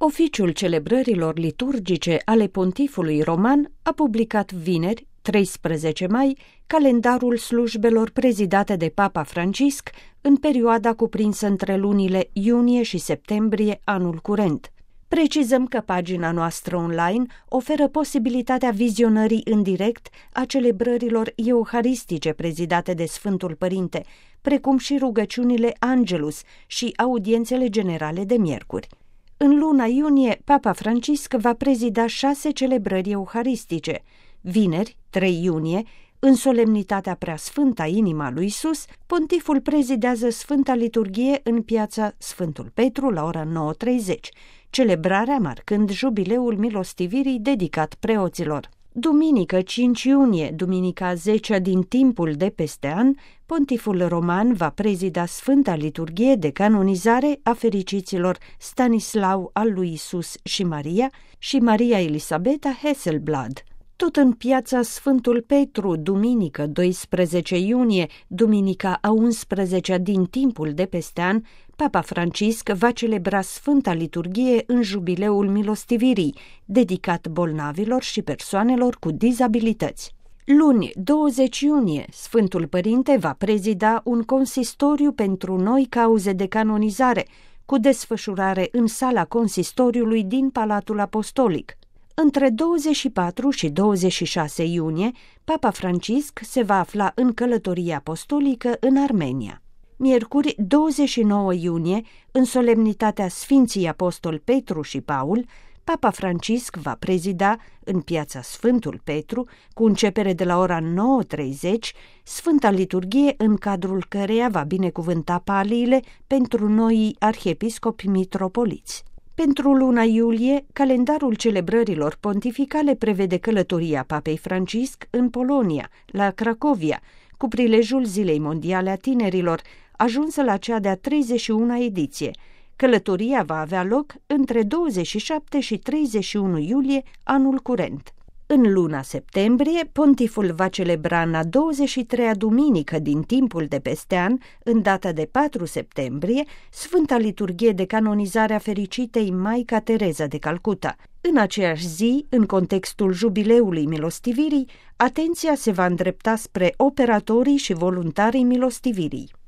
Oficiul celebrărilor liturgice ale Pontifului Roman a publicat vineri, 13 mai, calendarul slujbelor prezidate de Papa Francisc în perioada cuprinsă între lunile iunie și septembrie anul curent. Precizăm că pagina noastră online oferă posibilitatea vizionării în direct a celebrărilor euharistice prezidate de Sfântul Părinte, precum și rugăciunile Angelus și audiențele generale de miercuri. În luna iunie, Papa Francisc va prezida 6 celebrări euharistice. Vineri, 3 iunie, în solemnitatea preasfânta Inima lui Iisus, pontiful prezidează Sfânta Liturghie în piața Sfântul Petru la ora 9:30, celebrarea marcând jubileul milostivirii dedicat preoților. Duminică 5 iunie, duminica 10 din timpul de peste an, pontiful roman va prezida Sfânta Liturghie de canonizare a fericiților Stanislau al lui Iisus și Maria Elisabeta Hesselblad. Tot în piața Sfântul Petru, duminică 12 iunie, duminica a 11-a din timpul de peste an, Papa Francisc va celebra Sfânta Liturghie în jubileul milostivirii, dedicat bolnavilor și persoanelor cu dizabilități. Luni, 20 iunie, Sfântul Părinte va prezida un consistoriu pentru noi cauze de canonizare, cu desfășurare în sala consistoriului din Palatul Apostolic. Între 24 și 26 iunie, Papa Francisc se va afla în călătorie apostolică în Armenia. Miercuri 29 iunie, în solemnitatea Sfinții Apostoli Petru și Paul, Papa Francisc va prezida în piața Sfântul Petru, cu începere de la ora 9:30, Sfânta Liturghie în cadrul căreia va binecuvânta paliile pentru noii arhiepiscopi mitropoliți. Pentru luna iulie, calendarul celebrărilor pontificale prevede călătoria Papei Francisc în Polonia, la Cracovia, cu prilejul Zilei Mondiale a Tinerilor, ajunsă la cea de-a 31-a ediție. Călătoria va avea loc între 27 și 31 iulie anul curent. În luna septembrie, pontiful va celebra în a 23-a duminică din timpul de peste an, în data de 4 septembrie, Sfânta Liturghie de canonizare a fericitei Maica Tereza de Calcuta. În aceeași zi, în contextul jubileului milostivirii, atenția se va îndrepta spre operatorii și voluntarii milostivirii.